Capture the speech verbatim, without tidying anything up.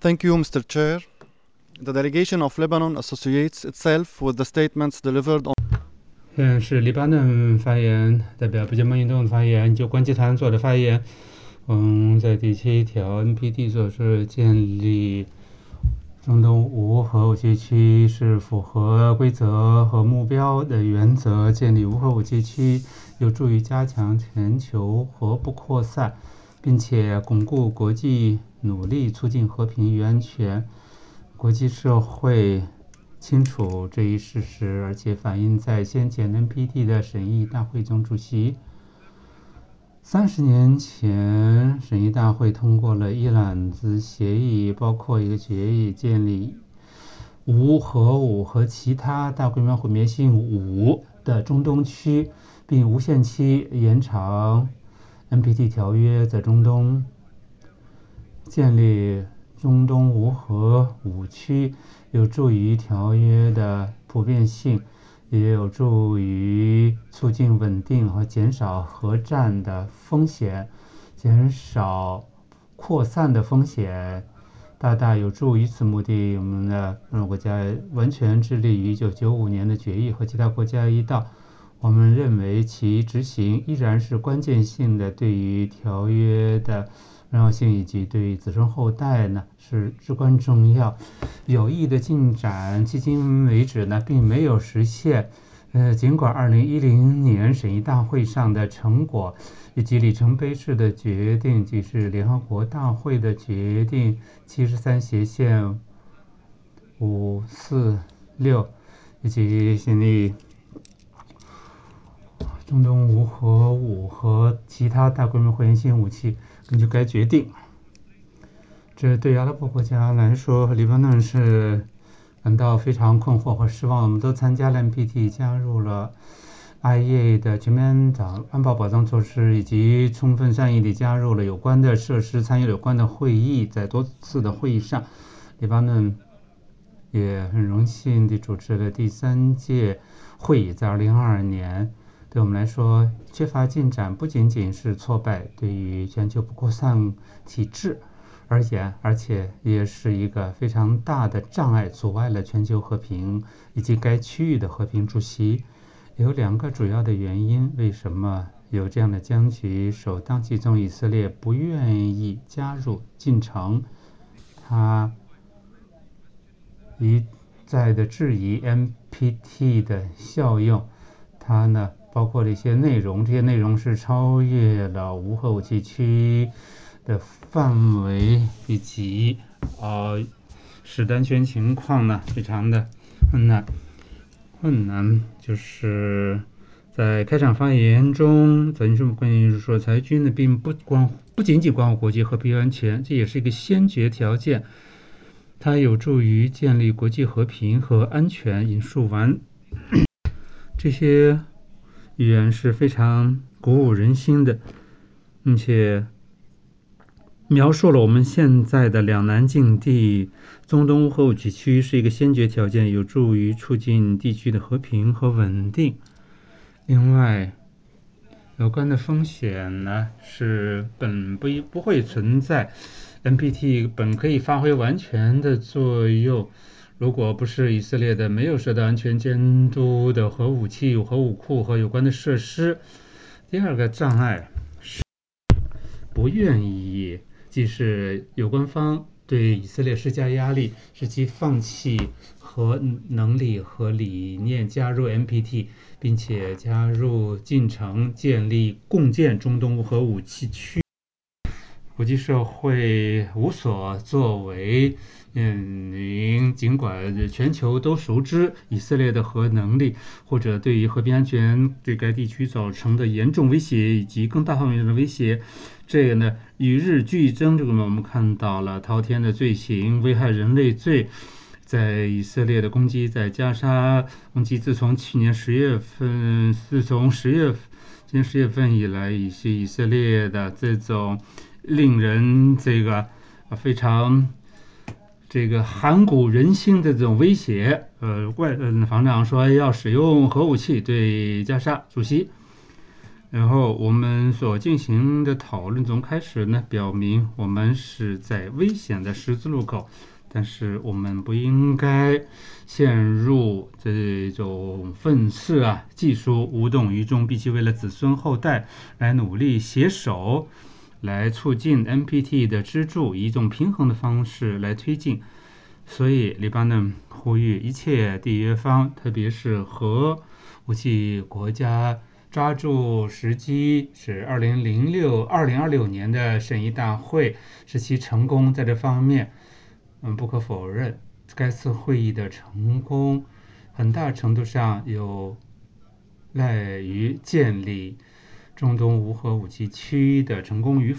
Thank you, Mister Chair. The delegation of Lebanon associates itself with the statements delivered on 嗯，是黎巴嫩发言，代表不结盟运动的发言，就关集团做的发言。嗯，在第七条 N P T 所说建立中东无核武器区是符合规则和目标的原则，建立无核武器区有助于加强全球核不扩散，并且巩固国际努力促进和平与安全。国际社会清楚这一事实，而且反映在先前 N P T 的审议大会中。主席三十年前，审议大会通过了一揽子协议，包括一个决议建立无核武和其他大规模毁灭性武的中东区，并无限期延长 N P T 条约在中东建立中东无核武区，有助于条约的普遍性，也有助于促进稳定和减少核战的风险，减少扩散的风险，大大有助于此目的。我们的国家完全致力于一九九五年的决议和其他国家一道。我们认为其执行依然是关键性的，对于条约的重要性以及对子孙后代呢是至关重要。有益的进展迄今为止呢并没有实现。呃，尽管二零一零年审议大会上的成果以及里程碑式的决定，即是联合国大会的决定七十三斜线五四六，以及建立中东无核武和其他大规模毁灭性武器。根据该决定，这对阿拉伯国家来说，黎巴嫩是感到非常困惑和失望。我们都参加了 N P T， 加入了 I E A 的全面安保保障措施，以及充分善意地加入了有关的设施，参与了有关的会议。在多次的会议上，黎巴嫩也很荣幸地主持了第三届会议，在二零二二年。对我们来说，缺乏进展不仅仅是挫败，对于全球不扩散体制而言，而且也是一个非常大的障碍，阻碍了全球和平以及该区域的和平。主席，有两个主要的原因，为什么有这样的僵局？首当其冲，以色列不愿意加入进程，他一再的质疑 N P T 的效用，它呢包括了一些内容，这些内容是超越了无核武器区的范围，以及呃使得安全情况呢非常的困难。困难就是在开场发言中，咱这么关于说，裁军呢并不关不仅仅关乎国际和平安全，这也是一个先决条件。它有助于建立国际和平和安全。引述完这些语言是非常鼓舞人心的，并且描述了我们现在的两难境地。中东无核武器区是一个先决条件，有助于促进地区的和平和稳定。另外，有关的风险呢是本不不会存在。N P T 本可以发挥完全的作用，如果不是以色列的没有受到安全监督的核武器、核武库和有关的设施。第二个障碍是不愿意，即是有关方对以色列施加压力，使其放弃和能力和理念加入 N P T， 并且加入进程，建立共建中东无核武器区。国际社会无所作为，嗯，尽管全球都熟知以色列的核能力，或者对于和平安全对该地区造成的严重威胁以及更大范围的威胁，这个呢与日俱增。这个呢我们看到了滔天的罪行，危害人类罪，在以色列的攻击，在加沙攻击，自从去年十月份，自从十月今年十月份以来，以及以色列的这种令人这个非常这个寒骨人心的这种威胁。呃，外呃防长说要使用核武器对加沙。主席， 然后我们所进行的讨论从开始呢，表明我们是在危险的十字路口，但是我们不应该陷入这种愤世啊，技术无动于衷，必须为了子孙后代来努力携手，来促进 N P T 的支柱，以一种平衡的方式来推进。所以黎巴嫩呼吁一切缔约方，特别是核武器国家，抓住时机，使二零零六二零二六年的审议大会使其成功。在这方面，嗯，不可否认，该次会议的成功，很大程度上有赖于建立中东无核武器区的成功与